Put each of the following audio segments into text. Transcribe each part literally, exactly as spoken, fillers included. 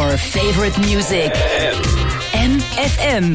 your favorite music. M F M.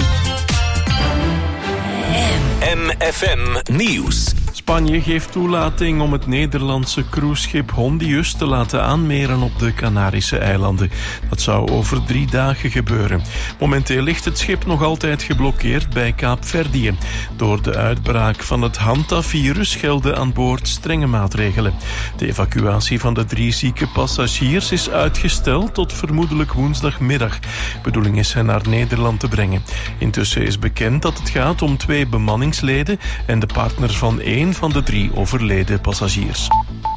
M F M Nieuws. Spanje geeft toelating om het Nederlandse cruiseschip Hondius te laten aanmeren op de Canarische eilanden. Dat zou over drie dagen gebeuren. Momenteel ligt het schip nog altijd geblokkeerd bij Kaapverdië. Door de uitbraak van het Hanta-virus gelden aan boord strenge maatregelen. De evacuatie van de drie zieke passagiers is uitgesteld tot vermoedelijk woensdagmiddag. Bedoeling is hen naar Nederland te brengen. Intussen is bekend dat het gaat om twee bemanningsleden en de partner van één van de drie overleden passagiers.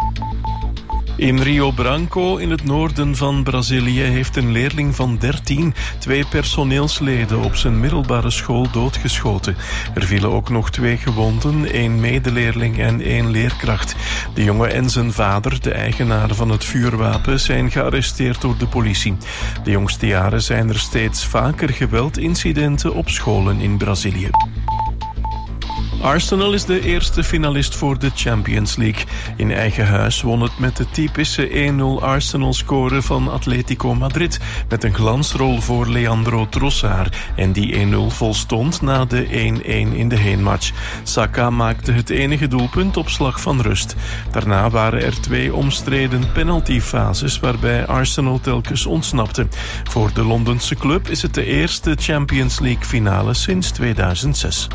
In Rio Branco, in het noorden van Brazilië, heeft een leerling van dertien twee personeelsleden op zijn middelbare school doodgeschoten. Er vielen ook nog twee gewonden, één medeleerling en één leerkracht. De jongen en zijn vader, de eigenaar van het vuurwapen, zijn gearresteerd door de politie. De jongste jaren zijn er steeds vaker geweldincidenten op scholen in Brazilië. Arsenal is de eerste finalist voor de Champions League. In eigen huis won het met de typische één nul Arsenal-score van Atletico Madrid, met een glansrol voor Leandro Trossard. En die één nul volstond na de één één in de heenmatch. Saka maakte het enige doelpunt op slag van rust. Daarna waren er twee omstreden penaltyfases waarbij Arsenal telkens ontsnapte. Voor de Londense club is het de eerste Champions League finale sinds tweeduizend zes.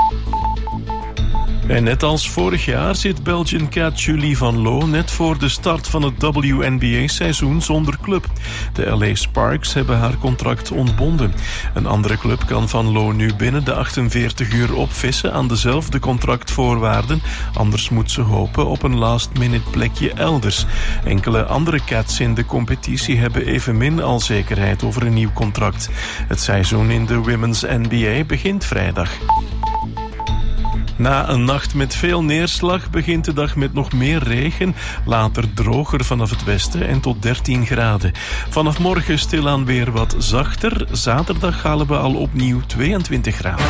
En net als vorig jaar zit Belgian cat Julie van Loo net voor de start van het W N B A-seizoen zonder club. De L A Sparks hebben haar contract ontbonden. Een andere club kan van Loo nu binnen de achtenveertig uur opvissen aan dezelfde contractvoorwaarden. Anders moet ze hopen op een last-minute plekje elders. Enkele andere cats in de competitie hebben evenmin al zekerheid over een nieuw contract. Het seizoen in de Women's N B A begint vrijdag. Na een nacht met veel neerslag begint de dag met nog meer regen. Later droger vanaf het westen en tot dertien graden. Vanaf morgen stilaan weer wat zachter. Zaterdag halen we al opnieuw tweeëntwintig graden.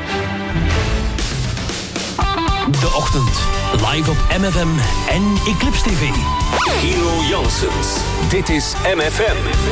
De ochtend. Live op M F M en Eclipse T V. Hero Janssens. Dit is M F M.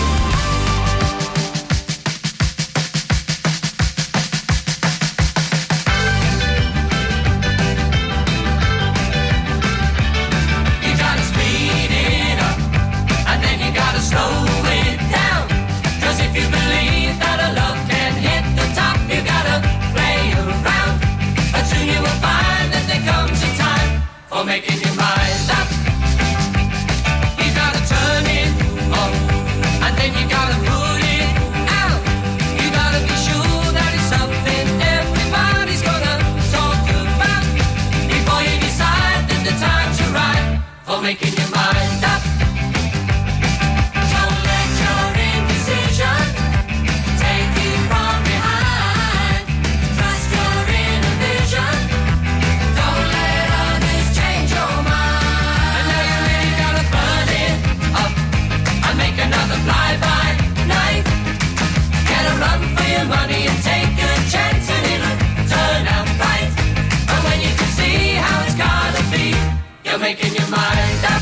Making your mind up. You gotta turn it on, and then you gotta put it out. You gotta be sure that it's something everybody's gonna talk about before you decide that the time's right for making your mind up. Don't let your indecision take you from behind. Trust your inner vision. Don't let others change your mind. And now you really gotta burn it up and make another fly-by night. Get a run for your money and take a chance and it'll turn out right. And when you can see how it's gotta be, you're making your mind up.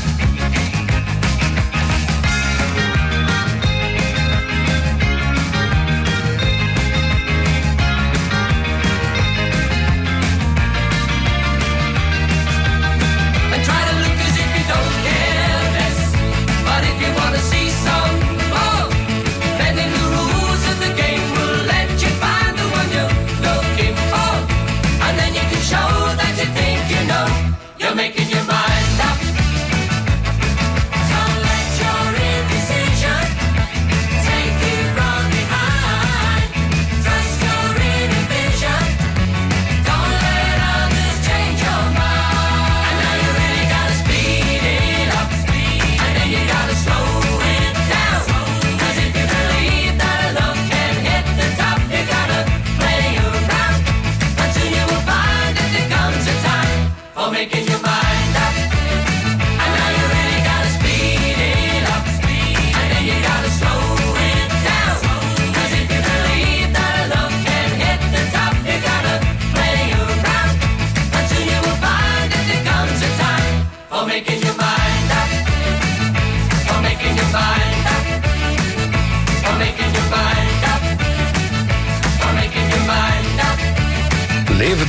And try to look as if you don't care less. But if you wanna see some more, bending the rules of the game will let you find the one you're looking for. And then you can show that you think you know. You're making your mind up. Don't let your indecision take you from behind. Trust your inner vision. Don't let others change your mind. And now you really gotta speed it up, and then you gotta slow it down. Cause if you believe that love can hit the top, you gotta play around. And soon you will find that there comes a time for making your mind up. And now you really gotta speed it up, and then you gotta slow it down. Cause if you believe that love can hit the top, you gotta play around. And soon you will find that there comes a time for making your mind up. For making your mind up. For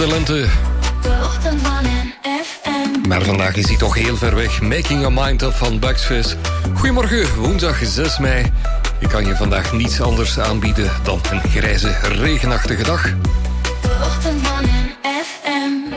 de lente. De ochtend van N F M. Maar vandaag is hij toch heel ver weg. Making a Mind Up van Bugs Fizz. Goedemorgen, woensdag zes mei. Ik kan je vandaag niets anders aanbieden dan een grijze, regenachtige dag. De ochtend van N F M.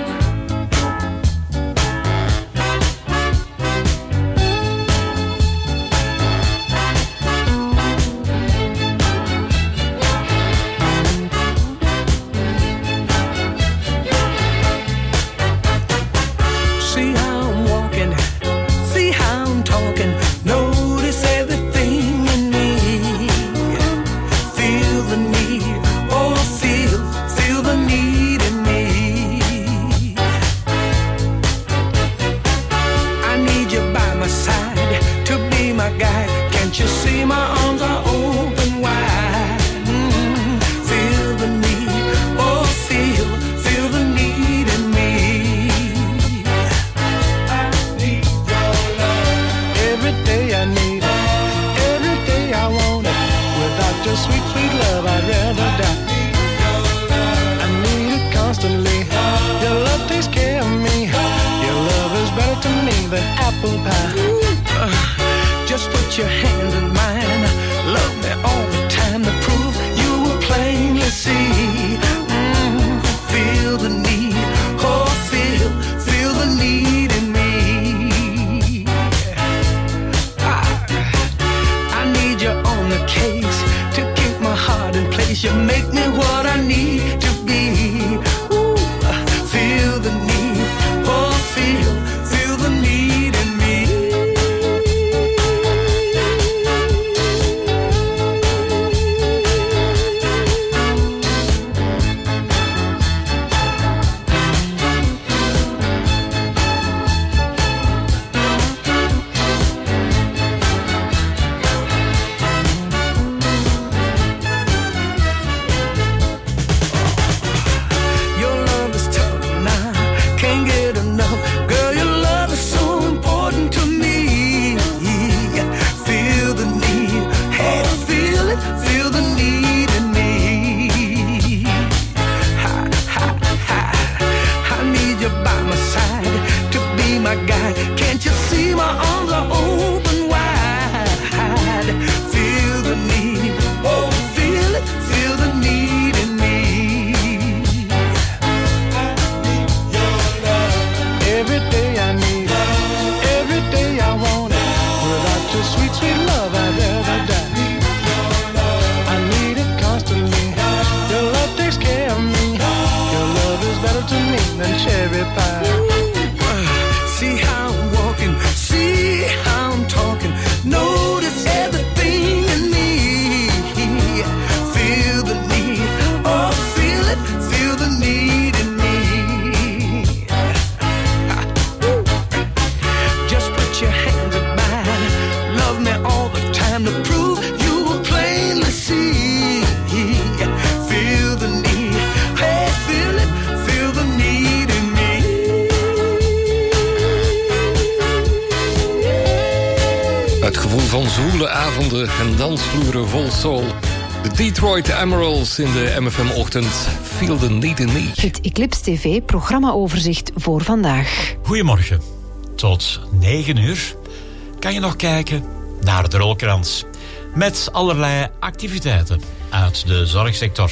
En dansvloeren vol soul. De Detroit Emeralds in de M F M-ochtend. Feel the need in me. Het Eclipse T V-programmaoverzicht voor vandaag. Goedemorgen. Tot negen uur kan je nog kijken naar de rolkrans. Met allerlei activiteiten uit de zorgsector.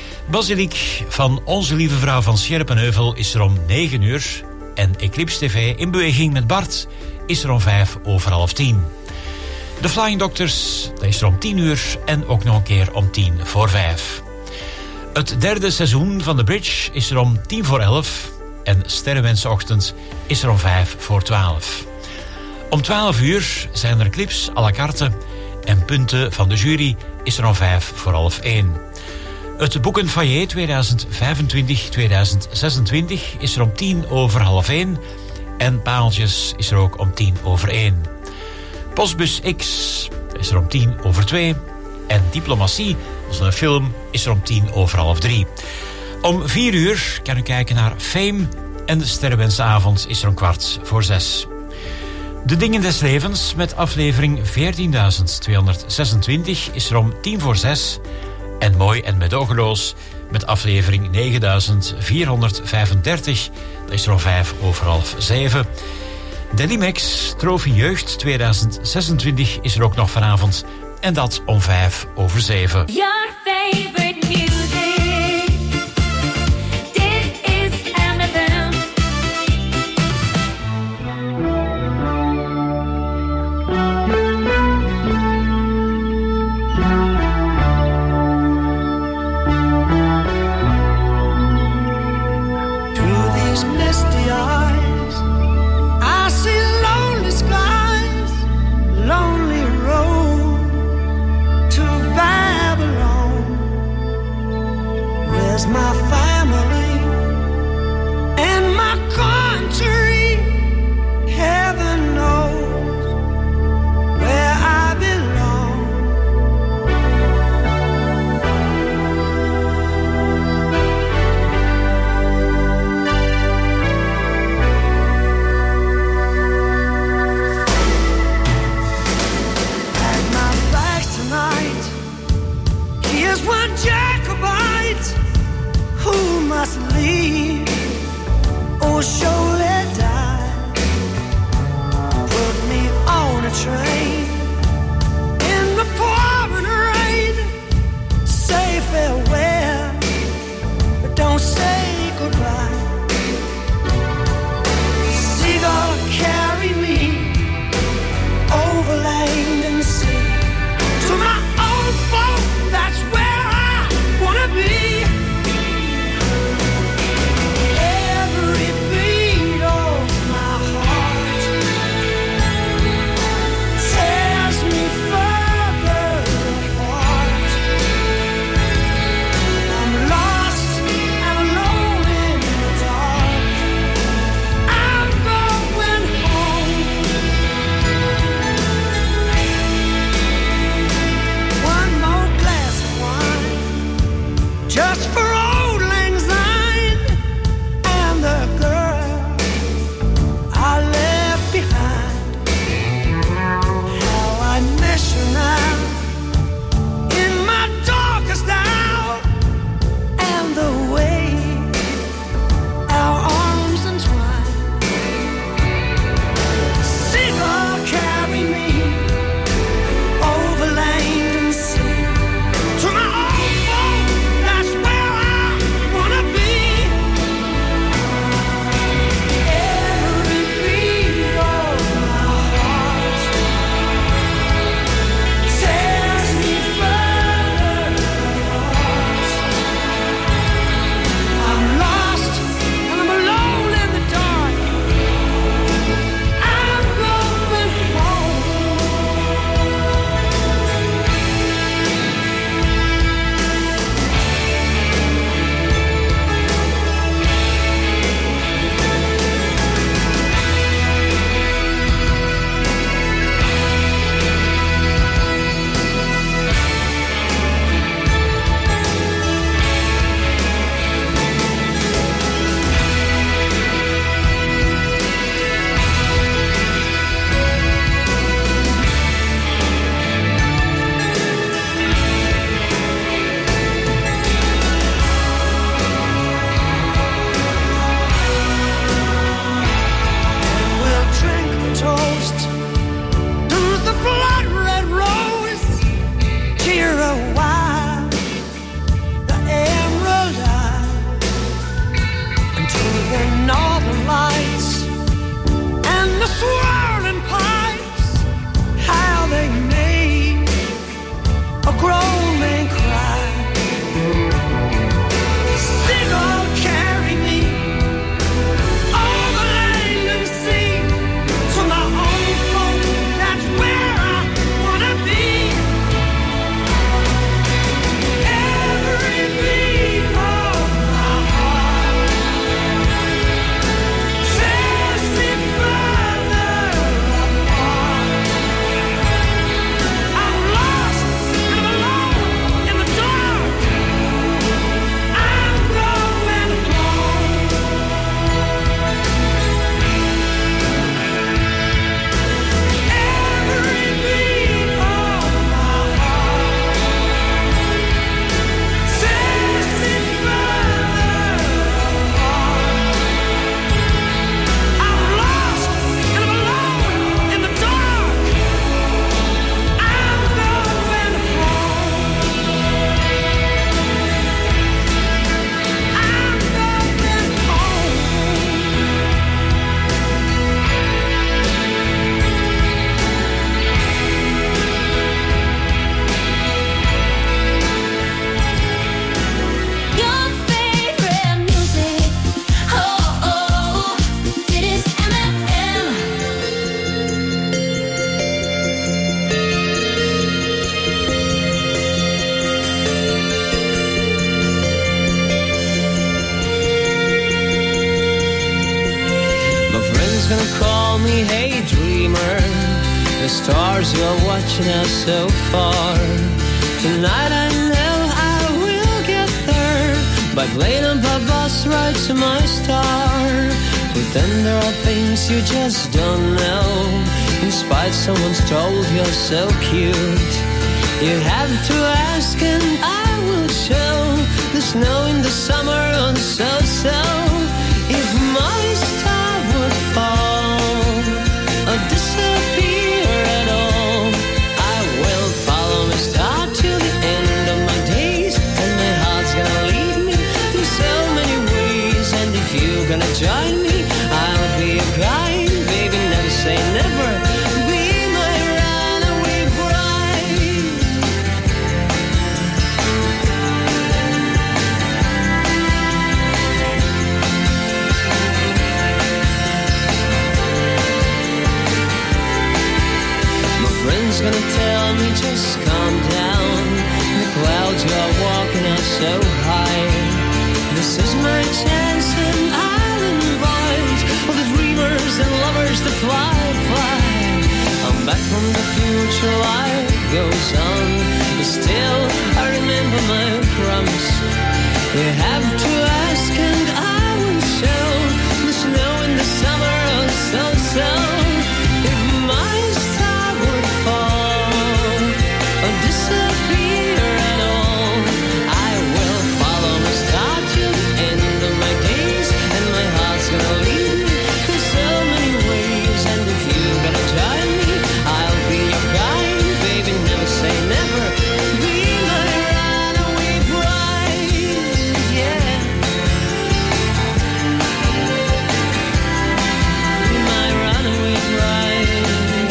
Basiliek van Onze Lieve Vrouw van Scherpenheuvel is er om negen uur. En Eclipse T V in beweging met Bart is er om vijf over half tien. De Flying Doctors, dat is er om tien uur en ook nog een keer om tien voor vijf. Het derde seizoen van The Bridge is er om tien voor elf. En Sterrenwensochtend is er om vijf voor twaalf. Om twaalf uur zijn er clips à la carte. En punten van de jury is er om vijf voor half één. Het Boekenfoyer tweeduizend vijfentwintig tweeduizend zesentwintig is er om tien over half één. En Paaltjes is er ook om tien over één. Postbus X is er om tien over twee. En Diplomatie, dat is een film, is er om tien over half drie. Om vier uur kan u kijken naar Fame. En de Sterrenwensavond is er om kwart voor zes. De Dingen des Levens met aflevering veertienduizend tweehonderdzesentwintig is er om tien voor zes. En Mooi en Medogeloos met aflevering negenduizend vierhonderdvijfendertig. Dat is er om vijf over half zeven. Delimex Trofee Jeugd tweeduizend zesentwintig is er ook nog vanavond. En dat om vijf over zeven. Your favorite music. Dit is M F M. Through these misty eyes, I see lonely skies, lonely road to Babylon. Where's my family and my country? Heaven knows where I belong. Pack my bags tonight. Here's one Jacobite who must leave or surely die. Put me on a train in the pouring rain. Say farewell, but don't say goodbye. Seagull, carry me over land and sea to my old folk. That's where I wanna be. Every beat My friends gonna call me, hey dreamer. The stars you are watching are so far. Tonight I know I will get there by playing up a bus ride to my star. But then there are things you just don't know. In spite someone's told you're so cute. You have to ask and I will show. The snow in the summer on so-so. If my star would fall or disappear at all, I will follow my star till the end of my days. And my heart's gonna lead me through so many ways. And if you're gonna join me, I'll be a guide. Baby, never say never. Be my runaway bride. My friend's gonna tell me just calm down. The clouds you are walking are so high. This is my chance and I'll invite all the dreamers and lovers to fly, fly. I'm back from the future, life goes on. But still, I remember my promise. You have to ask and I will show. The snow in the summer, oh so, so. If my star would fall or disappear at all, I will follow my star till the end of my days. And my heart's gonna lead me through so many ways. And if you're gonna join me, I'll be your guide. Baby, never say never. Be my runaway bride, yeah. Be my runaway bride.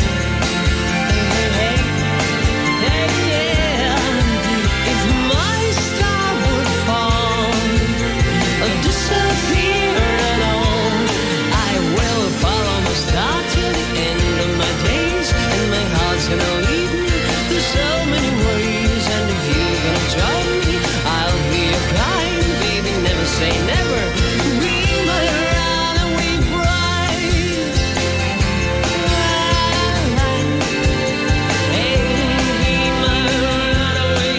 Hey, hey, hey, hey, yeah. If my star would fall or disappear at all, I will follow my star till the end of my days. And my heart's gonna lead me through so many ways. And if you're gonna join me, I'll be your guide. Baby, never say never. Be my runaway bride. Hey, be my runaway.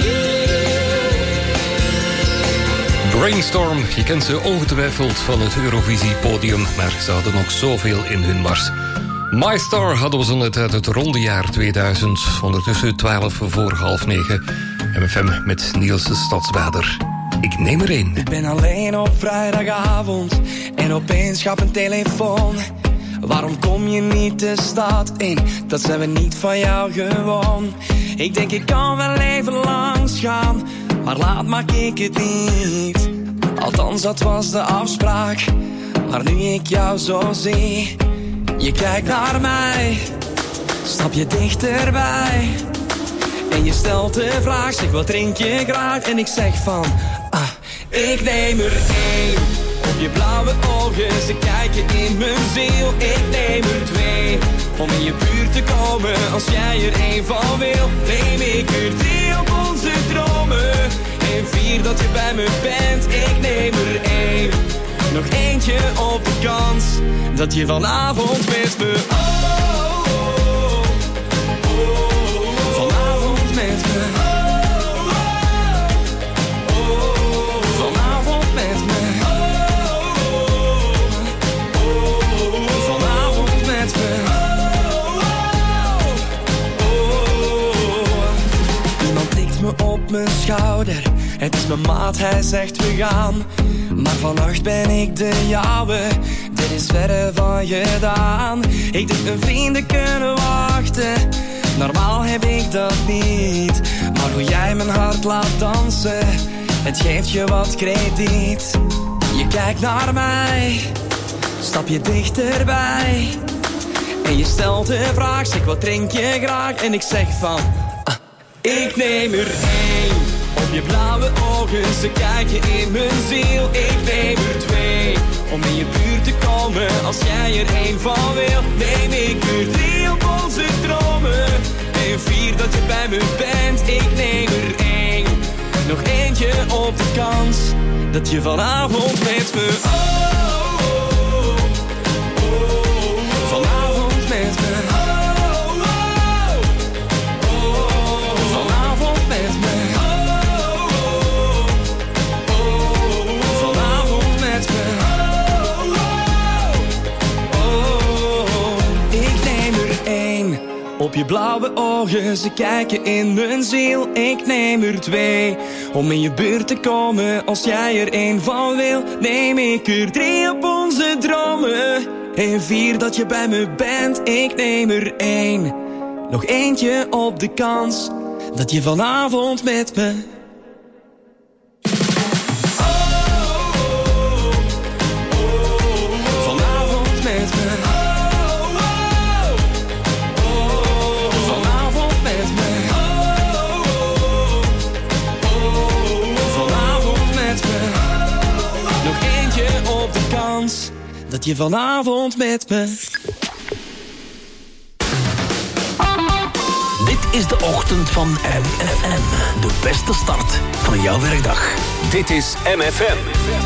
Brainstorm, je kent ze ongetwijfeld van het Eurovisie-podium, maar ze hadden nog zoveel in hun mars. My Star hadden we zo net uit het ronde jaar tweeduizend. Ondertussen twaalf voor half negen. M F M met Niels de Stadsbader. Ik neem er één. Ik ben alleen op vrijdagavond en opeens gaat mijn telefoon. Waarom kom je niet de stad in? Dat zijn we niet van jou gewoon. Ik denk ik kan wel even langs gaan, maar laat maak ik het niet. Althans dat was de afspraak, maar nu ik jou zo zie. Je kijkt naar mij, stap je dichterbij. En je stelt de vraag, zeg wat drink je graag? En ik zeg van, ah, ik neem er één. Op je blauwe ogen, ze kijken in mijn ziel. Ik neem er twee, om in je buurt te komen. Als jij er één van wil, neem ik er drie op onze dromen. En vier dat je bij me bent, ik neem er één. Nog eentje op de kans, dat je vanavond met me... Oh, oh, oh, oh, vanavond met me... Vanavond met me. Vanavond met me. Iemand tikt me op mijn schouder. Het is mijn maat, hij zegt we gaan. Maar vannacht ben ik de jouwe. Dit is verre van gedaan. Ik denk mijn vrienden kunnen wachten. Normaal heb ik dat niet. Maar hoe jij mijn hart laat dansen, het geeft je wat krediet. Je kijkt naar mij, stap je dichterbij. En je stelt de vraag, zeg wat drink je graag? En ik zeg van, ah, ik neem er één. Op je blauwe ogen, ze kijken in mijn ziel. Ik neem er twee, om in je buurt te komen. Als jij er één van wil, neem ik er drie op onze dromen. En vier dat je bij me bent, ik neem er één. Nog eentje op de kans, dat je vanavond met me... Oh, oh, oh, oh. Op je blauwe ogen, ze kijken in mijn ziel. Ik neem er twee om in je buurt te komen. Als jij er één van wil, neem ik er drie op onze dromen. En vier dat je bij me bent, ik neem er één. Nog eentje op de kans dat je vanavond met me... Vanavond met me. Vanavond met me. Vanavond met me. Nog eentje op de kans dat je vanavond met me... Dit is de ochtend van M F M. De beste start van jouw werkdag. Dit is M F M.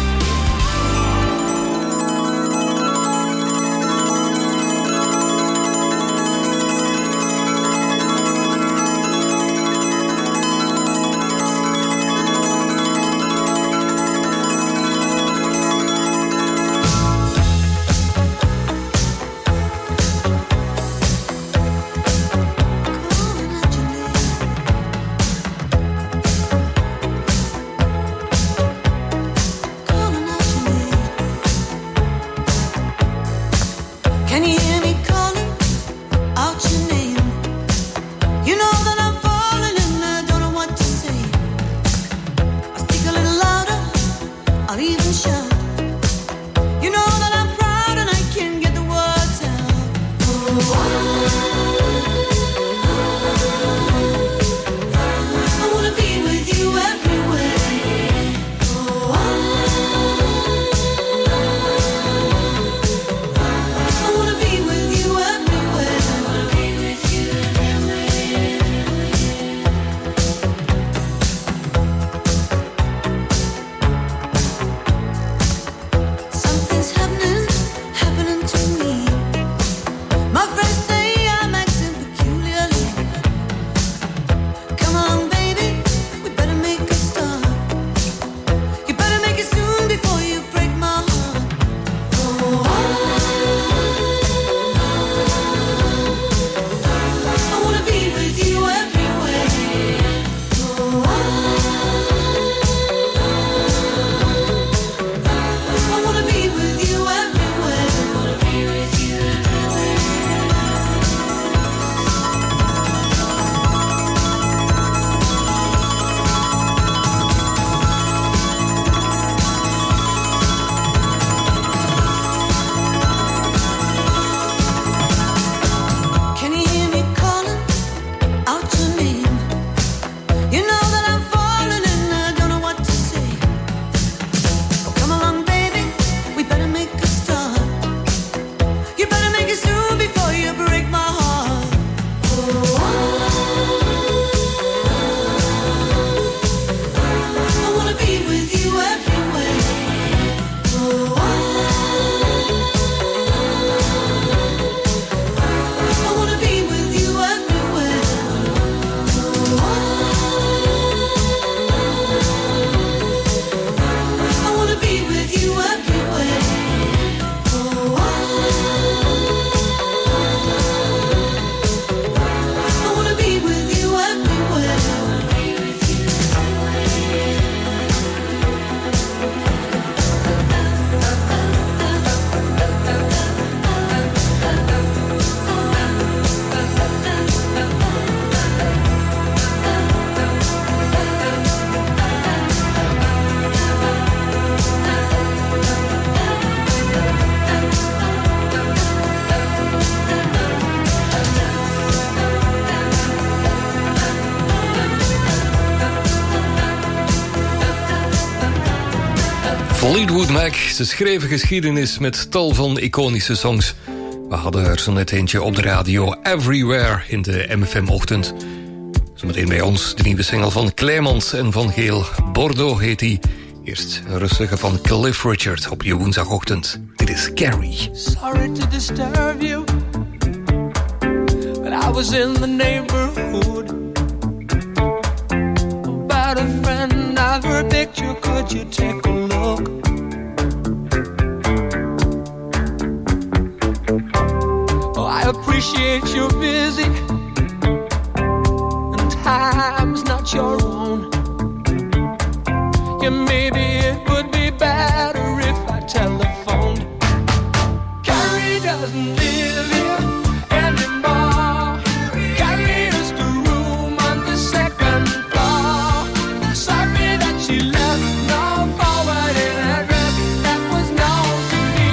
Fleetwood Mac, ze schreven geschiedenis met tal van iconische songs. We hadden er zo net eentje op de radio, Everywhere, in de M F M-ochtend. Zometeen bij ons de nieuwe single van Clemens en Van Geel. Bordeaux heet die. Eerst een rustige van Cliff Richard op je woensdagochtend. Dit is Carrie. Sorry to disturb you, but I was in the neighborhood. About a friend I've heard picture, could you take a look? Oh, I appreciate you're busy, time's not your own. Yeah, maybe it would be better if I telephoned. Carrie doesn't live here anymore. Carrie is the room on the second floor. Sorry that she left no forwarding address that was known to me.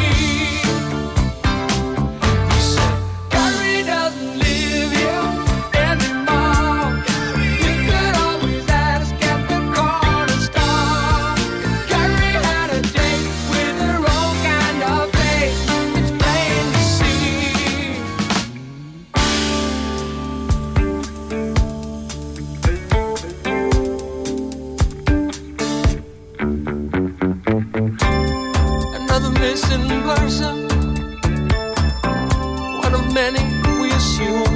He said, Carrie doesn't live here anymore. You could always ask at the corner store. Carrie had a date with her own kind of face. It's plain to see. Another missing person, one of many we assume.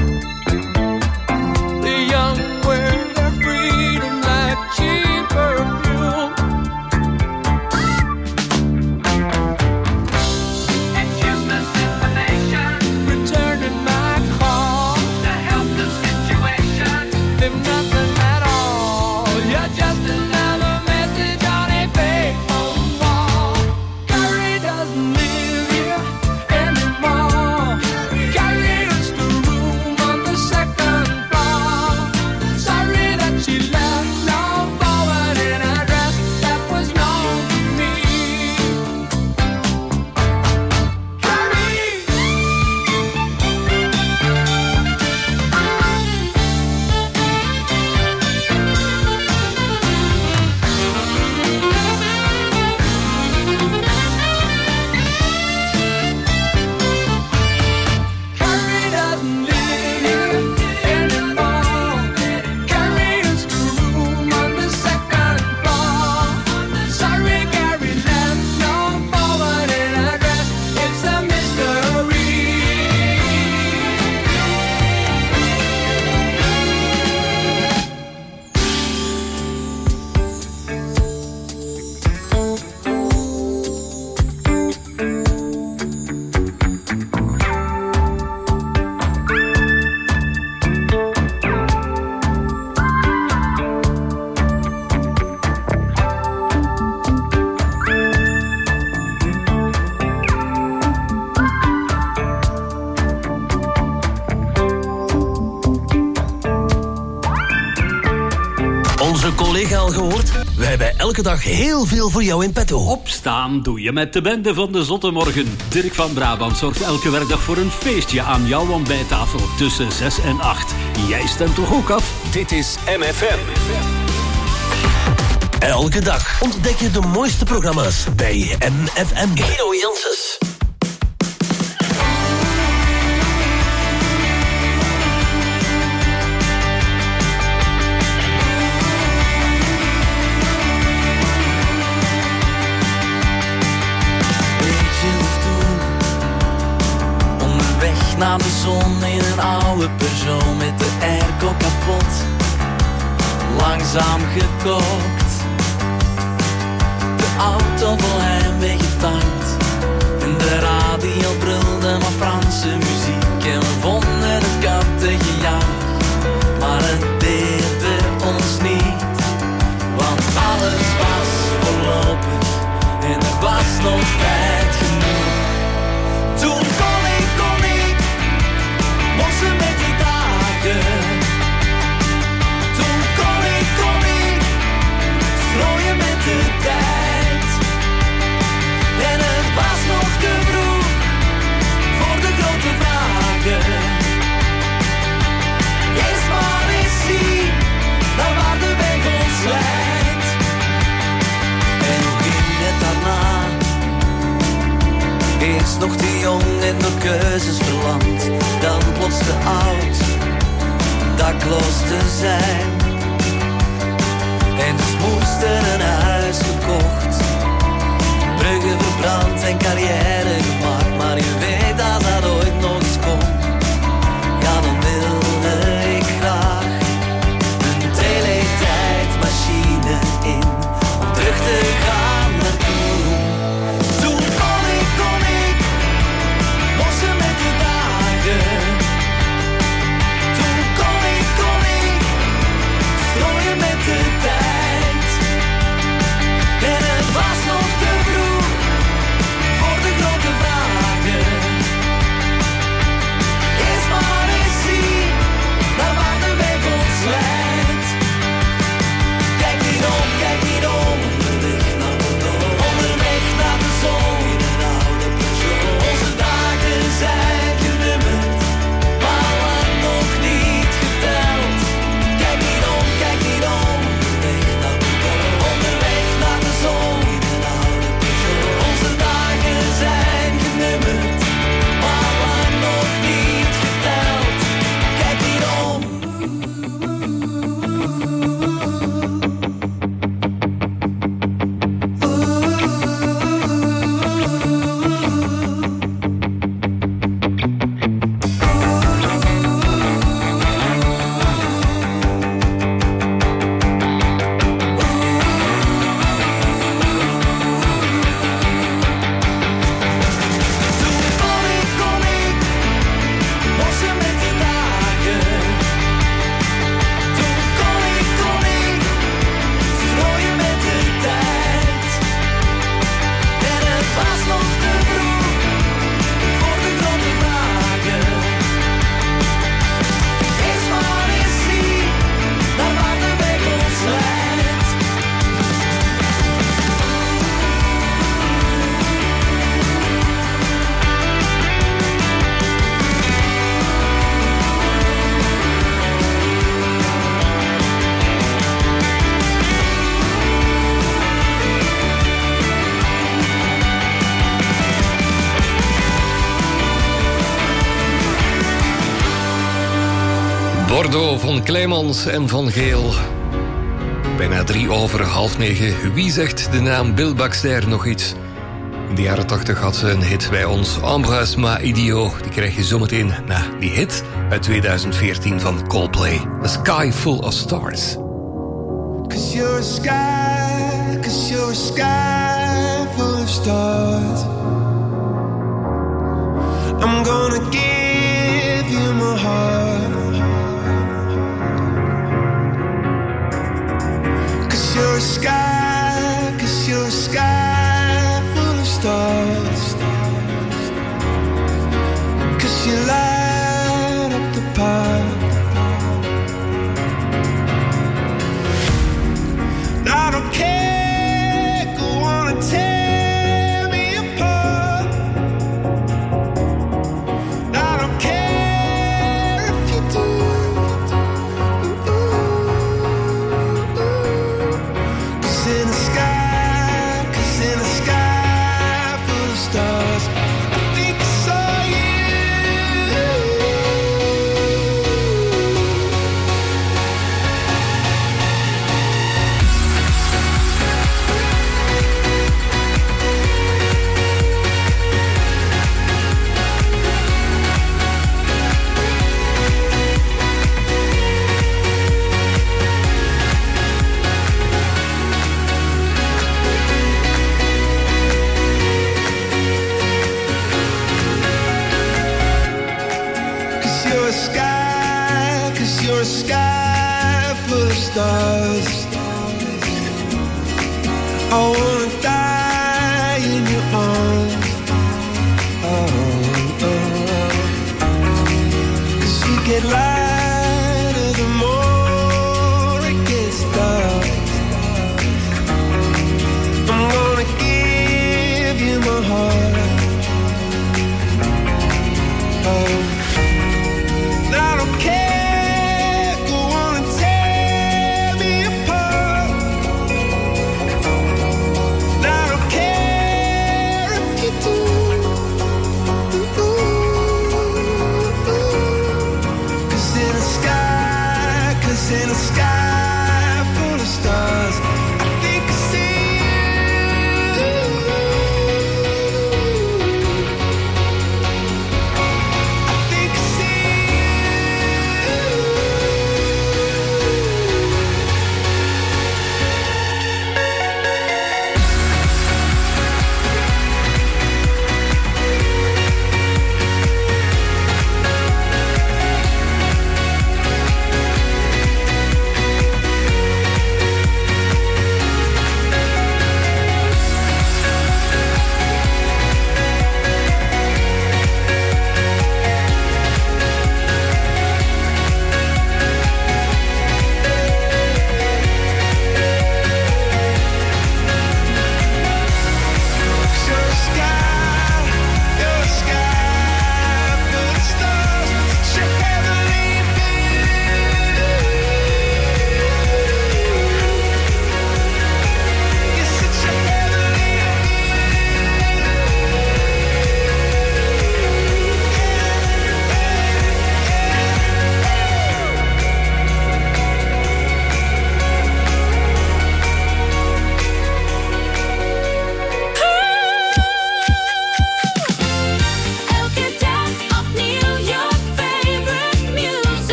The young wear their freedom like cheap perfume. It's useless information. Returning my call to help the situation. Live nothing at all. You're just another message on a payphone wall. Carrie doesn't live here anymore. Carrie is the room on the second floor. Sorry that she left no forwarding address that was known to me. Carrie. Carrie doesn't live here anymore. Carrie is the room on the second floor. Sorry, Carrie left no forwarding address. It's a mystery. Onze collega al gehoord? We hebben elke dag heel veel voor jou in petto. Opstaan doe je met de bende van de Zotte Morgen. Dirk van Brabant zorgt elke werkdag voor een feestje aan jouw ontbijttafel tussen zes en acht. Jij stemt toch ook af? Dit is M F M. Elke dag ontdek je de mooiste programma's bij M F M. Guido Janssens. Weet je nog toen, onderweg naar de zon in een oude Peugeot met de airco kapot, langzaam gekookt. De auto vol heimwee getankt en de radio brulde maar Franse muziek en we vonden het kattengejank, maar het deerde ons niet, want alles was voorlopig en er was nog tijd genoeg. Toen kon ik, kon ik, mossen met de dagen. Toen kon ik, kon ik, strooien met de tijd. En het was nog te vroeg voor de grote vragen. Eerst maar eens zien naar waar de weg ons leidt. En hoe ging het daarna? Eerst nog te jong en door keuzes verlamd, dan plots te oud, dakloos te zijn. En dus moest er een huis gekocht, bruggen verbrand en carrière gemaakt. Maar je weet dat dat ooit nog eens komt, ja dan wilde ik graag een teletijdmachine in, om terug te gaan naar toen. Toen kon ik, kon ik, mossen met de dagen. Toen kon ik, kon ik, Bordeaux van Kleimans en van Geel. Bijna drie over half negen. Wie zegt de naam Bill Baxter nog iets? In de jaren tachtig had ze een hit bij ons. Embrasse ma idiot. Die krijg je zometeen na die hit uit tweeduizend veertien van Coldplay. The Sky Full of Stars. Cause you're a sky, cause you're a sky full of stars. I'm gonna give you my heart. Cause you're a sky, cause you're a sky full of stars. Cause you light up the path. I don't care, go on and tear me apart. I don't care if you do. Cause in the sky, cause in the sky full of stars, I think I saw you. Cause you're a sky, cause you're a sky full of stars. I wanna die in your arms. Oh, oh. Cause you get lighter the more it gets dark. I'm gonna give you my heart. Oh. I don't care, go on and tear me apart. I don't care if you do. Cause in the sky, cause in the sky full of stars, I think I see you. I think I see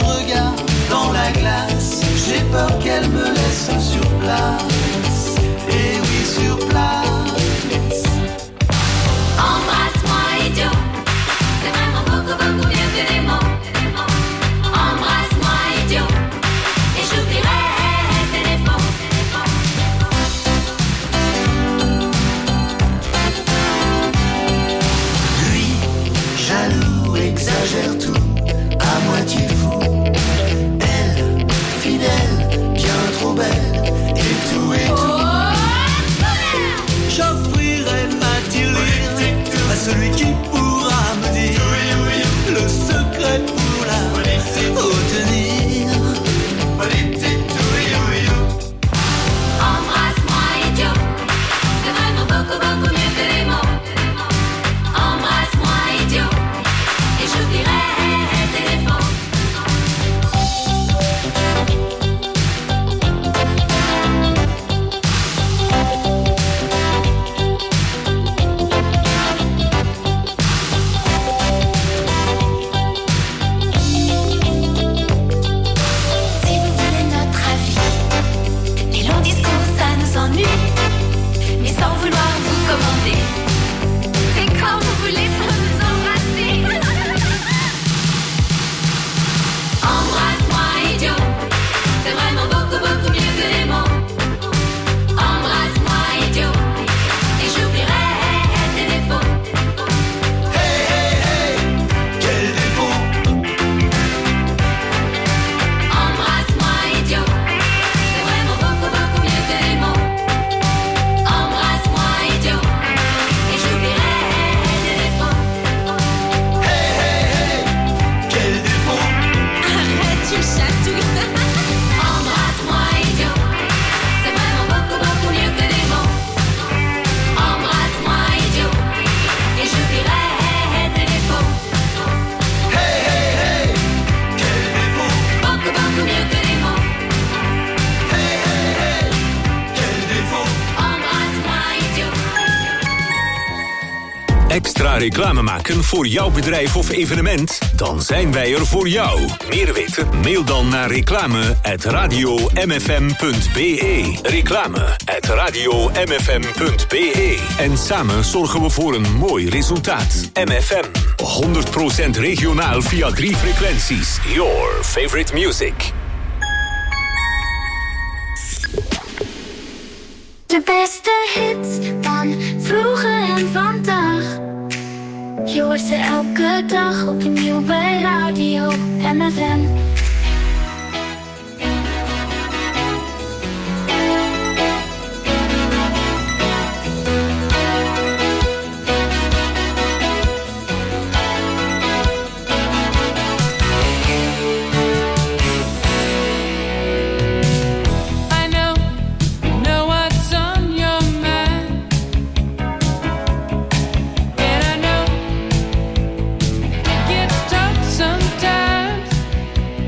regard dans la glace. J'ai peur qu'elle me laisse sur place. Et oui, sur place. Embrasse-moi, idiot. C'est vraiment beaucoup, beaucoup mieux que les mots. Embrasse-moi, idiot. Et j'oublierai tes défauts. Lui, jaloux, exagère tout, à moitié fou. Elle, fidèle, bien trop belle, et tout et tout. J'offrirai ma tirelire à celui qui pourra me dire le secret pour la retenir. Embrasse-moi, idiot. C'est vraiment beaucoup, beaucoup mieux que les mots. Embrasse-moi, idiot. Et j'oublierai tes défauts. Si vous voulez notre avis, les longs discours ça nous ennuie. Mais sans vouloir vous commander, c'est quand vous voulez pour nous embrasser. Embrasse-moi, idiot. C'est vraiment beaucoup, beaucoup mieux que les mots. Embrasse-moi, idiot. Et j'oublierai tes défauts. Hey, hey, hey, quel défaut. Embrasse-moi, idiot. C'est vraiment beaucoup, beaucoup mieux que les mots. Embrasse-moi, idiot. Et j'oublierai tes défauts. Hey, hey, hey, quel défaut. Arrête, tu me chatouilles. Embrasse-moi, idiot. C'est vraiment beaucoup, beaucoup mieux que les mots. Embrasse-moi, idiot. Et j'oublierai tes défauts. Hey, hey, hey, quel défaut. Beaucoup, beaucoup mieux que les mots. Hey, hey, hey, quel défaut. Embrasse-moi, idiot. Extra reclame maken voor jouw bedrijf of evenement? Dan zijn wij er voor jou. Meer weten? Mail dan naar reclame at radio m f m punt b e. Reclame at radio m f m punt b e. En samen zorgen we voor een mooi resultaat. M F M, honderd procent regionaal via drie frequenties. Your favorite music. De beste hits van vroeger en vandaag. Je hoort ze elke dag opnieuw bij radio M F M. I know, know what's on your mind, and I know it gets tough sometimes.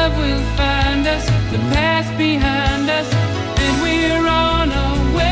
love will find us, the past behind us, and we're on our way.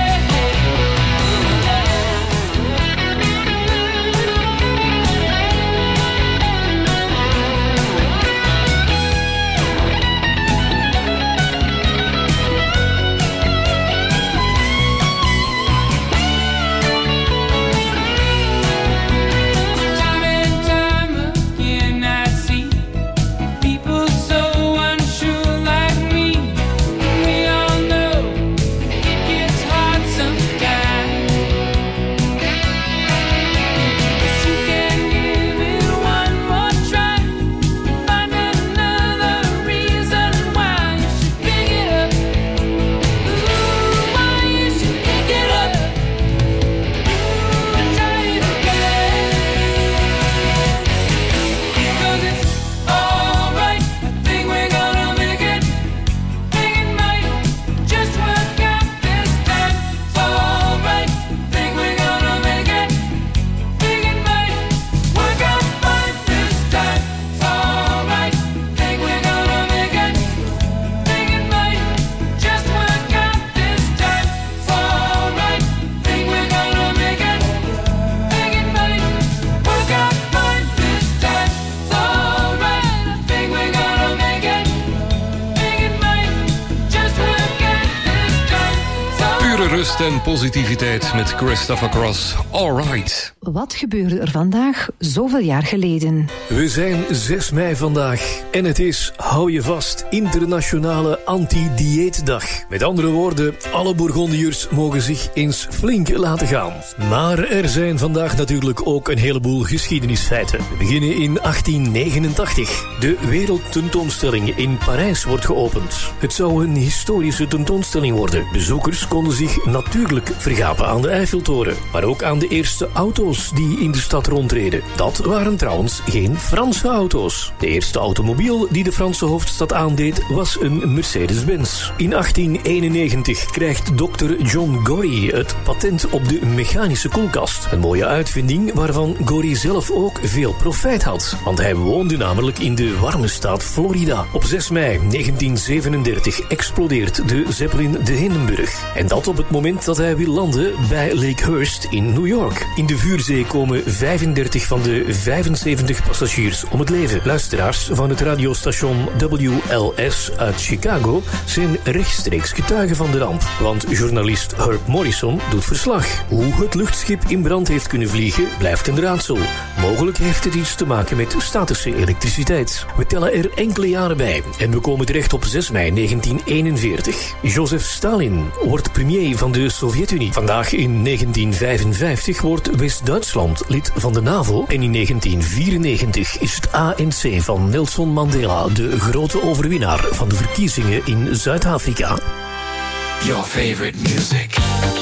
Rust en positiviteit met Christopher Cross. Alright. Wat gebeurde er vandaag zoveel jaar geleden? We zijn zes mei vandaag en het is, hou je vast, internationale anti-dieetdag. Met andere woorden, alle Bourgondiërs mogen zich eens flink laten gaan. Maar er zijn vandaag natuurlijk ook een heleboel geschiedenisfeiten. We beginnen in achttien negenentachtig. De wereldtentoonstelling in Parijs wordt geopend. Het zou een historische tentoonstelling worden. Bezoekers konden zich natuurlijk vergapen aan de Eiffeltoren, maar ook aan de eerste auto's die in de stad rondreden. Dat waren trouwens geen Franse auto's. De eerste automobiel die de Franse hoofdstad aandeed was een Mercedes-Benz. In achttien eenennegentig krijgt dokter John Gorrie het patent op de mechanische koelkast. Een mooie uitvinding waarvan Gorrie zelf ook veel profijt had, want hij woonde namelijk in de warme staat Florida. Op zes mei negentien zevenendertig explodeert de Zeppelin de Hindenburg. En dat op het moment dat hij wil landen bij Lake Hurst in New York. In de vuurzee komen vijfendertig van de vijfenzeventig passagiers om het leven. Luisteraars van het radiostation W L S uit Chicago zijn rechtstreeks getuigen van de ramp. Want journalist Herb Morrison doet verslag. Hoe het luchtschip in brand heeft kunnen vliegen blijft een raadsel. Mogelijk heeft het iets te maken met statische elektriciteit. We tellen er enkele jaren bij en we komen terecht op zes mei negentien eenenveertig. Jozef Stalin wordt premier van de Sovjet-Unie. Vandaag in negentien vijfenvijftig wordt West-Duitsland lid van de NAVO en in negentien vierennegentig is het A N C van Nelson Mandela de grote overwinnaar van de verkiezingen in Zuid-Afrika. Your favorite music.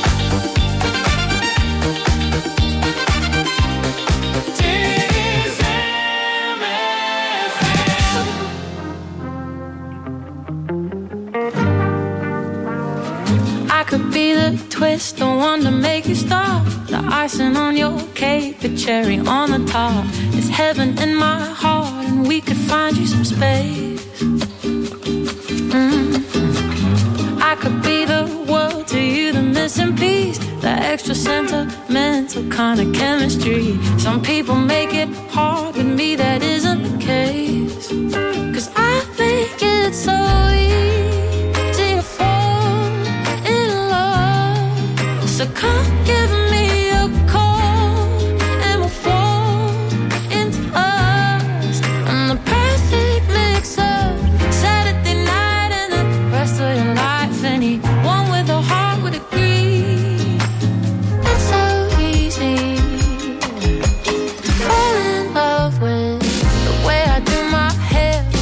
I could be the twist, the one to make you stop, the icing on your cake, the cherry on the top. It's heaven in my heart, and we could find you some space. Mm-hmm. I could be the world to you, the missing piece, the extra sentimental kind of chemistry. Some people make it hard, with me that isn't the case. 'Cause I think it's so easy to fall in love. So come give me a call and we'll fall into us. And the perfect mix of Saturday night and the rest of your life. Anyone with a heart would agree. It's so easy to fall in love with the way I do my hair,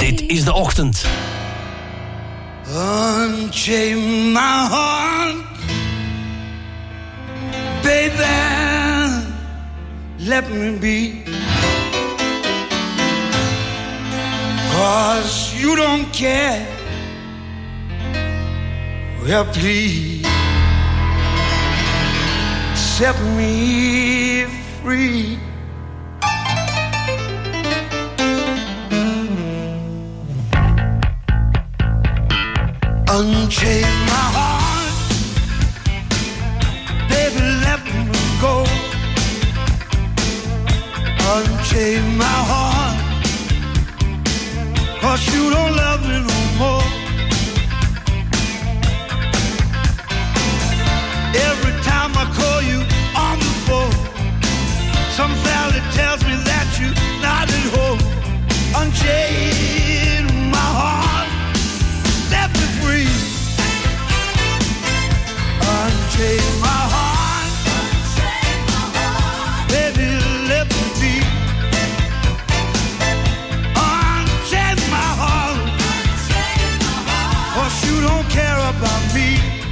Dit is De Ochtend. Unchain my heart, baby, let me be. 'Cause you don't care. Well, please set me free. Unchain my heart, baby, let me go. Unchain my heart, 'cause you don't love me no more. Every time I call you on the phone, some fella tells me that you're not at home. Unchain my heart, set me free. Unchain my heart, baby, let me be. Unchain my heart, 'cause you don't care about me.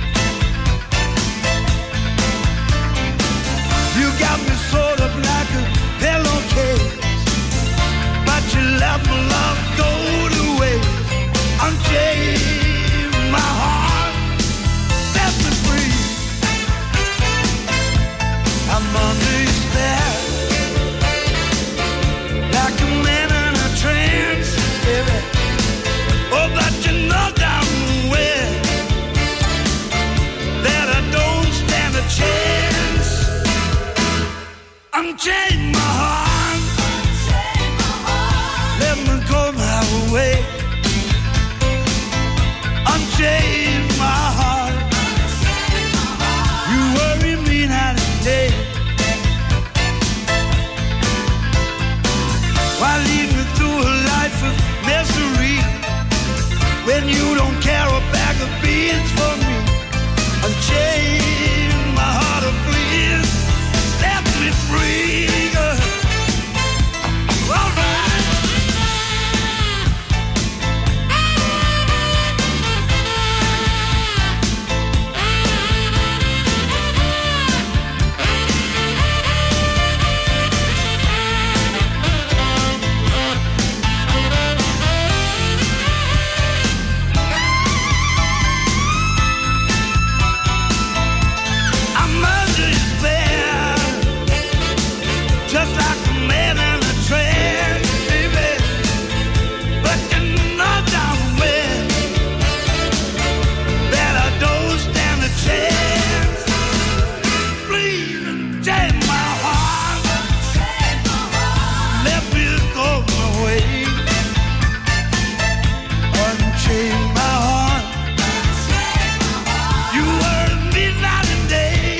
You got me sort of like a pillowcase, but you let my love go to waste. Unchain my heart, set me free. I'm under your spell, like a man in a trance, baby. Oh, but you know damn well that I don't stand a chance. Unchain my heart, let me go my way. Unchain my heart, you worry me night and day. Why lead me through a life of misery when you don't care a bag of beans for me? Unchain my heart, oh please, set me free. All right. I'm under your spell, just like a man in a trance, baby. But you know damn well that I don't stand a chance. Please unchain my heart, let me go my way. Unchain my heart, you worry me night and day.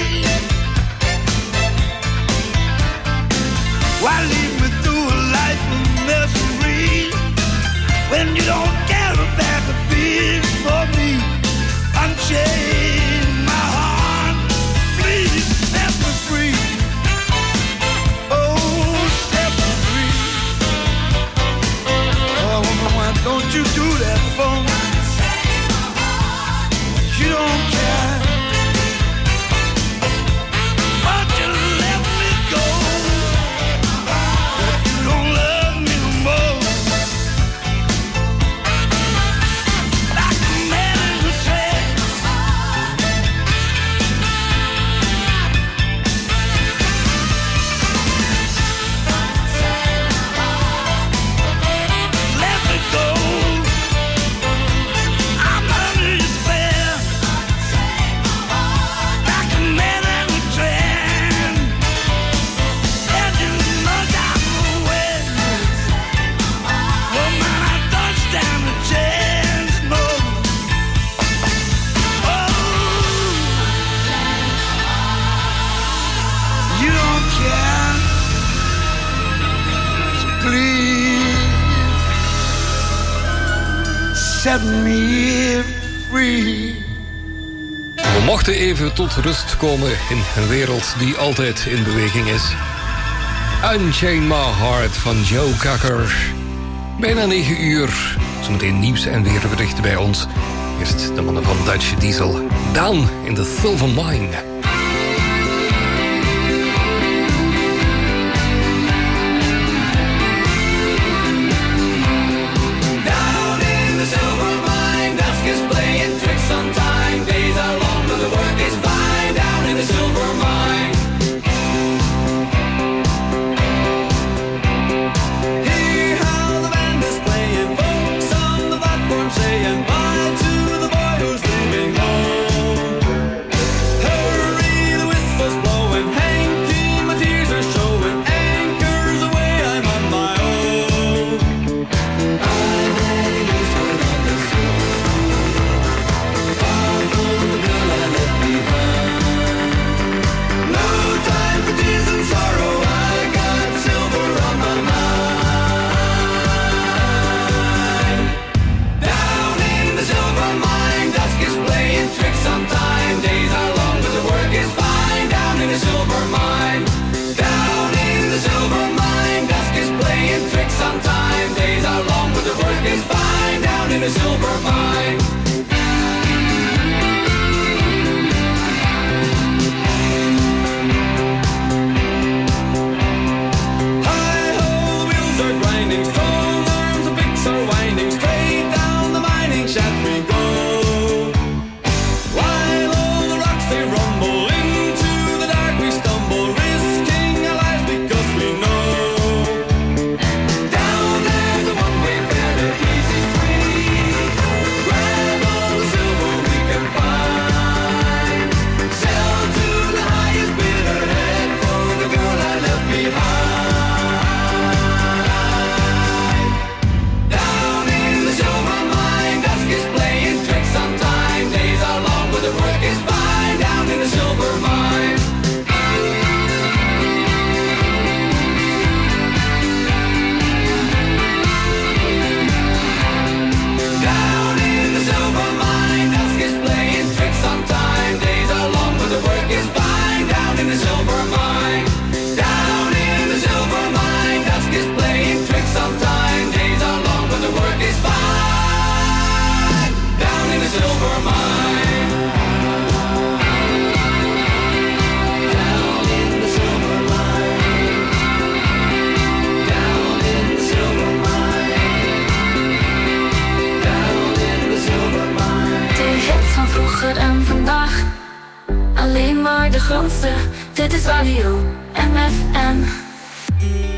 Why lead me through a life of misery when you don't care a bag of beans for me? Unchain my heart, please set me free. Oh, set me free. Oh, woman, why don't you do that for me? You don't care, but you let me go. But you don't love me no more. Like a man in a trance. Let me go. I'm under your spell, like a man in a trance. And you know damn well, woman, I don't stand a chance, no. Oh, you don't care, so please set me free. We mochten even tot rust komen in een wereld die altijd in beweging is. Unchain My Heart van Joe Cocker. Bijna negen uur. Zometeen nieuws en weerberichten bij ons. Eerst de mannen van Dutch Diesel. Down in the Silver Mine. Down in the silver mine, dusk is playing tricks on time. Days are long, but the work is fine. Down in the silver mine. Hear how the band is playing, folks on the platform saying bye to the boy who's leaving home. Hurry, the whistle's blowing, hanky, my tears are showing. Anchors away, I'm on my own. I'm heading eastward on the silver mine, far from the girl I left behind. No time for tears and sorrow, I got silver on my mind. Down in the silver mine, dusk is playing tricks on time. Days are long, but the work is fine. Down in the silver mine. Down in the silver mine, dusk is playing tricks on time. Days are long, but the work is fine. Down in the silver mine. Hi-ho, the wheels are grinding, strong arms and picks are winding. Straight down the mining shaft we go. While all the rocks they rumble, into the dark we stumble, risking our lives because we know. Down there's a one-way fare to easy street. Grab all the silver we can find. Sell to the highest bidder, head for the girl I left behind. Down in the silver mine, dusk is playing tricks on time. Days are long, but the work is fine. Down in the silver mine. Down in the silver mine, dusk is playing tricks on time. Days are long, but the work is fine. Down in the silver mine. Down in the silver mine, dusk is playing tricks on time. Days are long, but the work is fine. Down in the silver mine. Down in the silver mine. Down in the silver mine. Down in the silver mine. De hits van vroeger en vandaag, alleen maar de grootste. Dit is Radio M F M.